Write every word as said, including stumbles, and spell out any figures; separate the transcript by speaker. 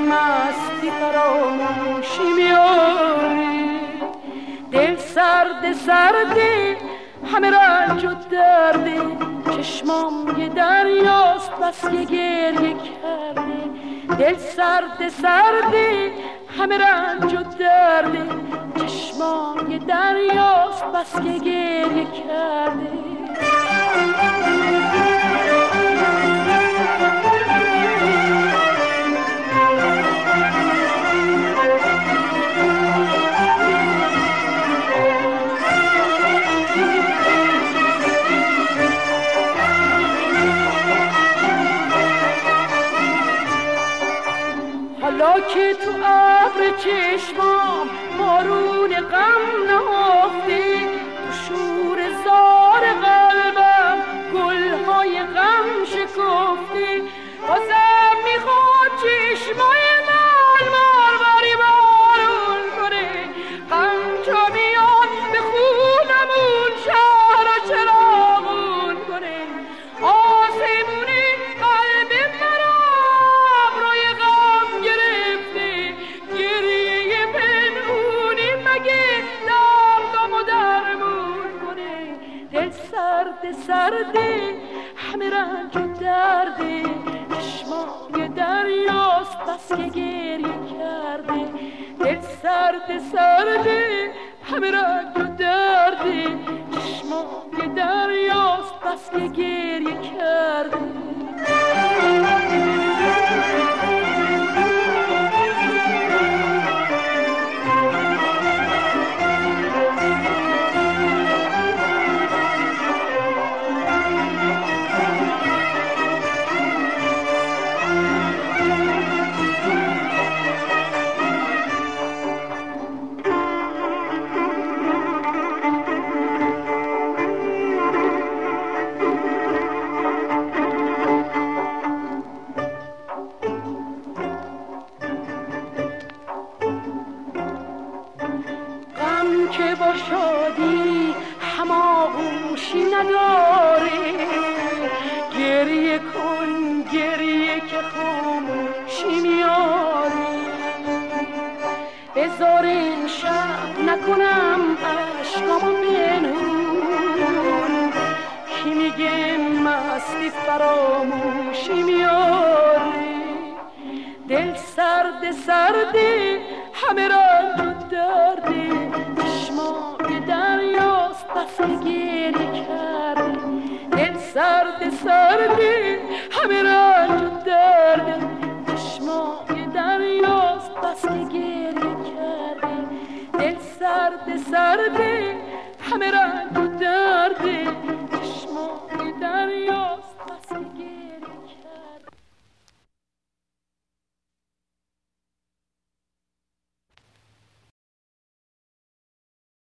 Speaker 1: مستی فراموشی میاری. دل سرد سردی همه رنج و درده، چشمام یه دریاست بس که گریه کرده. دل سرد سردی همه رنج و درده، چشمام یه دریاست بس که گریه کرده. حالا که تو ابر چشمام بارون غم نهفته، تو شور زار قلبم گلهای غم شکفته. بازم میخواد چشمای من باری بارون کنه، غم تا میاد به خونمون شهر و چراغون کنه. آسمونه قلب مرا روی غم گرفته، گریه پنهونی مگه دردمو درمون کنه. دل سرد سرده همه رنج و درده، چشمای دریاست بس که گریه کرده. دل سرد سرده همه رنج و درده، چشمای دریاست بس که گریه کرده. که با شادی هماغوشی نداره، گریه کن گریه که خاموشی میاره. بذار این شب نکنم عشقامو پنهون، کی میگه مستی فراموشی میاره. دل سرد سرده همه رنج و درده، چشمای دریاست بس که گریه کرده. دل سرد سرده همه رنج و درده، چشمای دریاست بس که گریه کرده. دل سرد سرده همه رنج و درده.